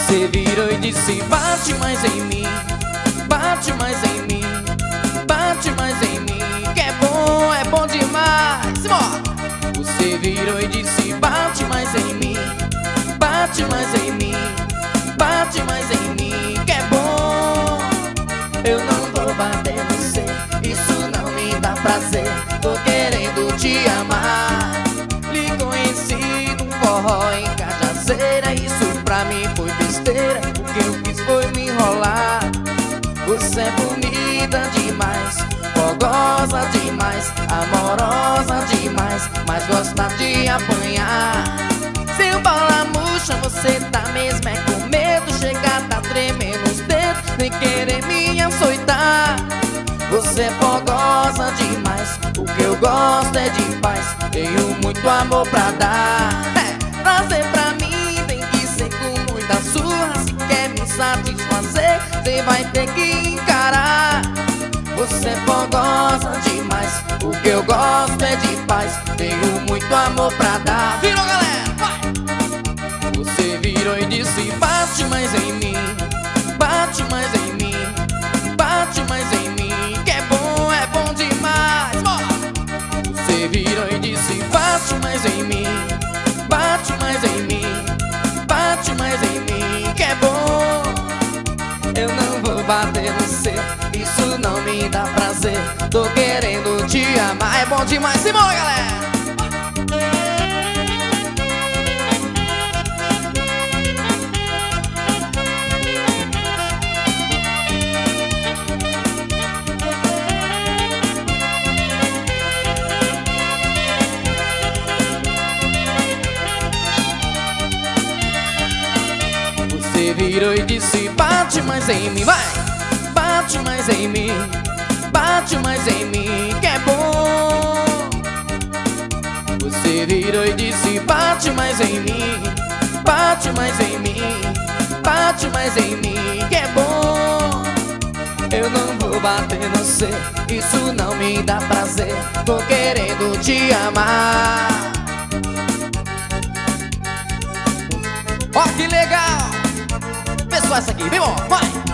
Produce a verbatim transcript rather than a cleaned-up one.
Você virou e disse: bate mais em mim, bate mais em mim, bate mais em mim, que é bom, é bom demais. Simbora! Você virou e disse: bate mais em mim, bate mais em mim, bate mais em mim, que é bom. Eu não vou bater no você, isso não me dá prazer. Tô querendo te amar. Lhe conheci num forró em Cajazeira. Isso pra mim foi besteira, o que eu fiz foi me enrolar. Você é bonita demais, fogosa demais, amorosa demais, mas gosta de apanhar. Seu bola murcha, você tá mesmo é com medo. Chega, tá tremendo os dedos, nem querer me açoitar. Você é fogosa demais, o que eu gosto é de paz. Tenho muito amor pra dar. É, trazer pra mim tem que ser com muita surra. Se quer me satisfazer, cê vai ter que encarar. Você é fogosa demais, o que eu gosto é de paz. Tenho muito amor pra dar. Virou, galera, vai! Você virou e disse: bate mais em mim, bate mais em mim, bate mais em mim, que é bom, é bom demais. Bora! Você virou e disse: bate mais em mim, bate mais em mim, bate mais em mim, que é bom. Eu não vou bater no você, isso não me dá prazer. Tô querendo te amar, é bom demais. Simbora, galera! Você virou e disse: bate mais em mim, vai! Bate mais em mim, bate mais em mim, que é bom. Você virou e disse: bate mais em mim, bate mais em mim, bate mais em mim, que é bom. Eu não vou bater no você, isso não me dá prazer. Tô querendo te amar. Ó, que legal! Pessoal, essa aqui, vem bom, vai!